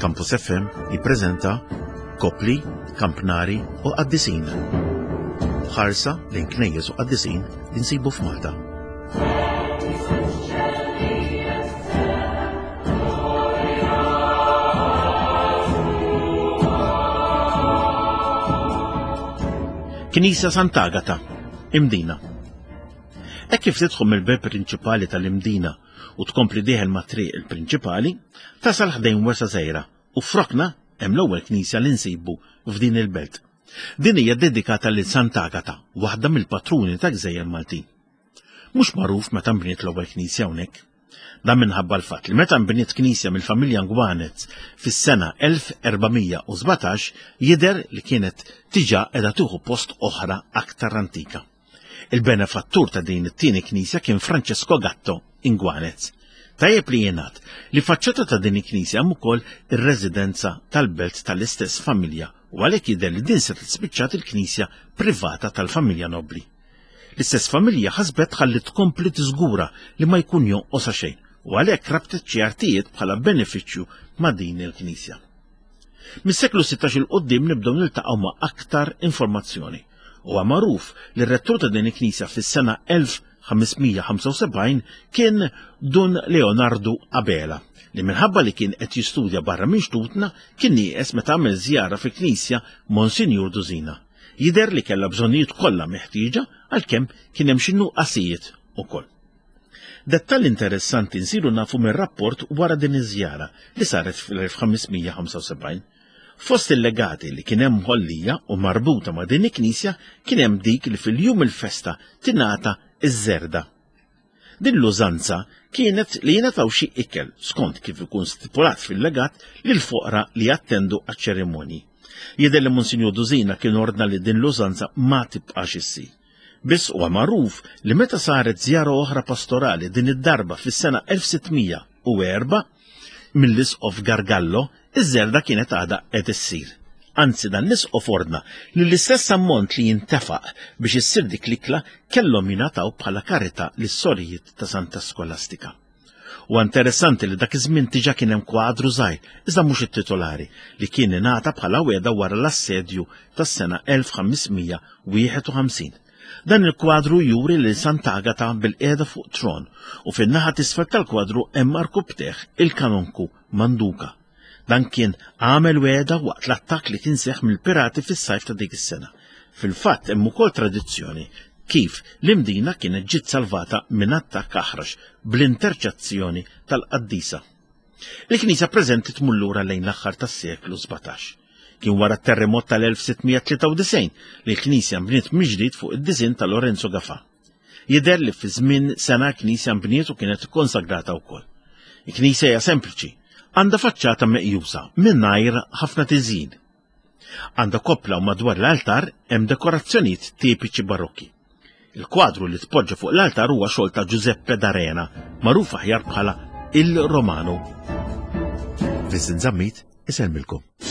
Campus FM jippreżenta Kopli, Kampnari u Qaddisin. Ħarsa lejn knejjes u qaddisin li nsibu f'Malta. Knisja Sant'Agata, Imdina. Hekk kif tidħol mill-beb prinċipali tal-Imdina u tkompli dieħel mat-triq il-prinċipali, tasal ħdejn wesa żgħira u frokna hemm l-ewwel knisja li nsibu f'din il-belt. Din hija dedikata lil Sant'Agata, waħda mill-patruni ta' Gżejjer Maltin. Mhux magħruf meta nbniet l-ewwel knisja hawnhekk. Dan minħabba l-fatt li meta nbniet knisja mill-familja Ngwanez fis-sena 1417 jidher li kienet diġà qiegħda tieħu post oħra aktar antika. Il-benefattur ta' din it-tieni knisja kien Francesco Gatto Ngwanez. Tajjeb li jingħad li faċċata ta' din il-knisja hemm ukoll ir-residenza tal-belt tal-istess familja u għalhekk jidher li din se tispiċċat il-knisja privata tal-familja Nobli. L-istess familja ħasbet ħalli tkompli tiżgura li ma jkun jonqosha xejn u għalhekk rabtet xi artijiet bħala benefiċċju ma' din il-knisja. Mis-seklu 16 il qudiem nibdew niltaqgħu ma' aktar informazzjoni. Huwa magħruf li r-rettur ta' din il-knisja fis-sena 1575 kien Dun Leonardo Abela, li minħabba li kien qed jistudja barra minn Xtutna kien nieqes meta għamel żjara fil-Knisja Monsignor Duzina. Jidher li kellha bżonnijiet kollha meħtieġa għalkemm kien hemm xi nuqqasijiet ukoll. Dettall interessanti nsiru nafu mir-rapport wara din iż-żjara li saret fl-1575. Fost il-legati li kien hemm ħollija u marbuta ma' din il-knisja kien hemm dik li fil-jum il-festa tingħata iż-żerda. Din l-użanza kienet li jingħataw xi ikel skont kif ikun stipulat fil-legat lil foqra li jattendu għaċ-ċerimonji. Jidher li Monsignor Duzina kien ordna li din l-użanza ma tibqax issir. Biss huwa magħruf li meta saret żjara oħra pastorali din id-darba fis-sena 1604 mill-isqof Gargallo, iż-żerda kienet għadha qed issir. Anzi dan l-isqof ordna li l-istess ammont li jintefaq biex issir dik l-ikla kellhom jingħataw bħala karità lis-sorijiet ta' Santa Skolastika. U interessanti li dak iż-żmien diġà kien hemm kwadru żgħir, iżda mhux it-titolari, li kien ingħata bħala wegħda wara l-assedju tas-sena 1551. Dan il-kwadru juri li Sant'Agata bil-qiegħda fuq tron u fin-naħa t'isfel tal-kwadru hemm arkubteħ il-kanonku Manduka. Dan kien għamel wegħda waqt l-attakk li kien seħħ mill-pirati fis-sajf ta' dik is-sena. Fil-fatt hemm ukoll tradizzjoni kif l-Imdina kienet ġiet salvata minn attakk aħrax bl-interċezzjoni tal-Qaddisa. Il-Knisja preżenti tmur lura lejn l-aħħar tas-seklu 17. Kien wara t-terremot tal-1693 li l-Knisja mbniet miġdid fuq id-disinn ta' Lorenzo Gafà. Jidher li fi żmien sena l-Knisja mbniet u kienet ikkonsagrata wkoll. Il-Knisja hija sempliċi, għandha faċċata meqjusa mingħajr ħafna tiżjin. Għandha koppla u madwar l-altar hemm dekorazzjonijiet tipiċi barokki. Il-kwadru li tpoġġa fuq l-altar huwa xogħol ta' Giuseppe d'Arena, magħruf aħjar bħala il-Romano. Vincent Zammit, isemmilkom.